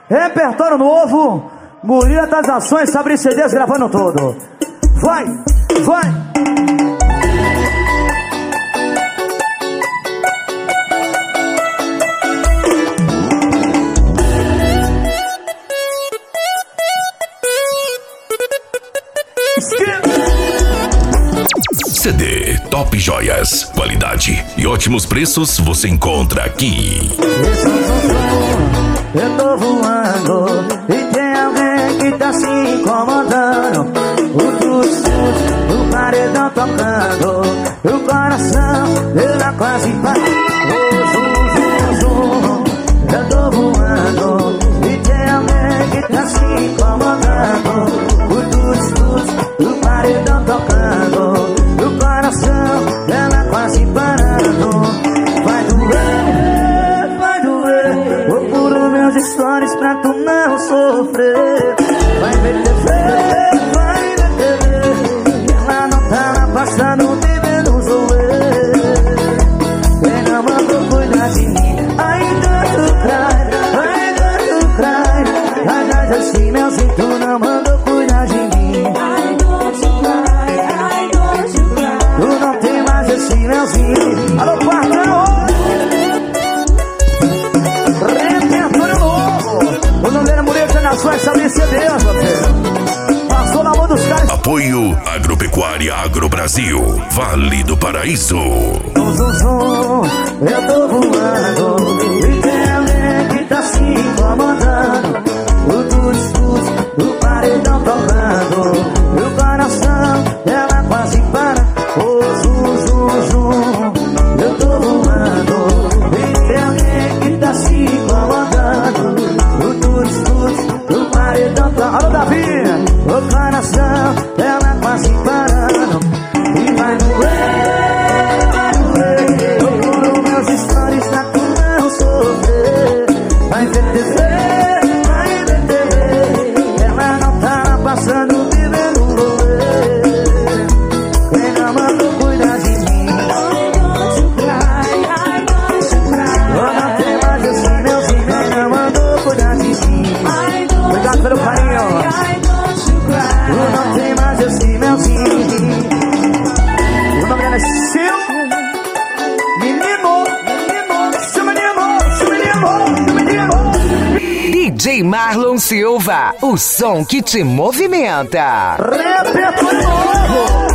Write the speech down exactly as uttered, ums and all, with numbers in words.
Repertório novo, Gorila das Ações, Sabri C Ds gravando todo. Vai, vai. C D Top Joias, qualidade e ótimos preços você encontra aqui. Eu tô voando e tem alguém que tá se incomodando. O tus-tus, o paredão tocando, o coração ela quase para. Oh, zum, zum, zum. Eu tô voando e tem alguém que tá se incomodando. O tus-tus, o paredão tocando, o coração ela quase parando. Vai doer, vai doer. Vou por meus stories pra tu não sofrer. Vai ver T V, vai ver T V. Ela não tá lá passando, bebendo zoe. Quem não mandou cuidar de mim, ainda tu cry, ainda tu cry. Ainda assim, meu sim, tu não mandou cuidar de mim. Tu não tem mais esse melzinho. Alô, patrão! Repertório novo. O nome dele é Mureta Nações, Sabri C Ds, meu filho. Passou na mão dos caras. Apoio Agropecuária Agro Brasil, Vale do Paraíso. Zum, zum, zum. Eu tô voando e tem alguém que tá se incomodando. O tus-tus, o paredão tocando, o coração ela quase para. Oh, zum, zum, zum. Eu tô voando e tem alguém que tá se incomodando. O tus-tus, o paredão tocando. Alô, Davi, o coração ela quase parando. E vai doer, vai doer. Eu procuro meus stories pra tu não sofrer. Vai ver T V, vai ver T V. Ela não tá lá passando, vivendo um rolê. Quem não mandou cuidar de mim, eu não tenho mais esse melzinho. Quem não mandou cuidar de mim, obrigado pelo carinho. Eu não tenho mais esse melzinho. O nome dela é Sil. Menino, menino, seu menino, seu menino, seu menino. D J Marlon Silva, o som que te movimenta. Repertório novo.